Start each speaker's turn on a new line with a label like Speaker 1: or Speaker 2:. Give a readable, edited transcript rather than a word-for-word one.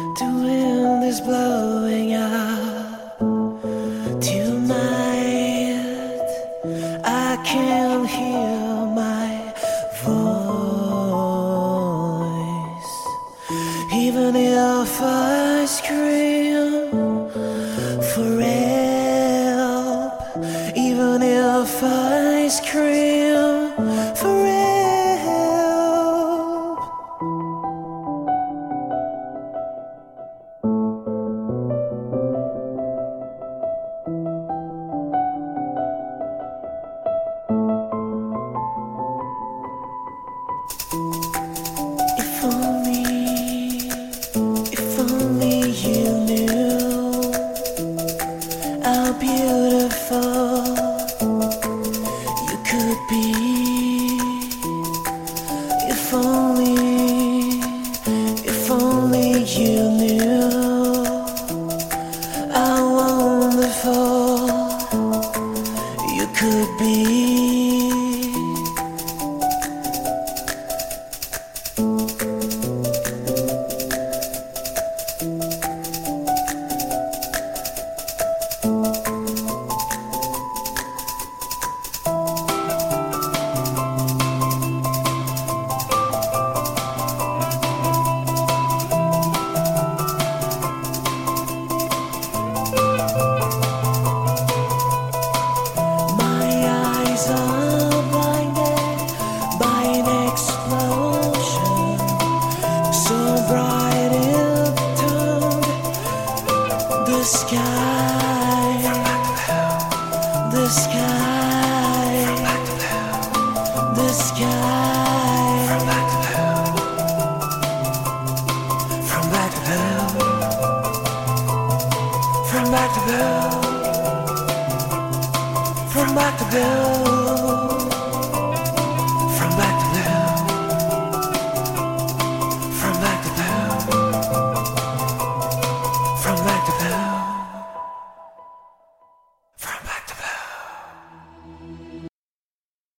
Speaker 1: The wind is blowing out tonight. I can hear my voice, even if I scream for help, even if I scream for help. If only you knew how beautiful you could be. If only you knew how wonderful you could be. The sky, from black to blue, from black to blue, from black to blue.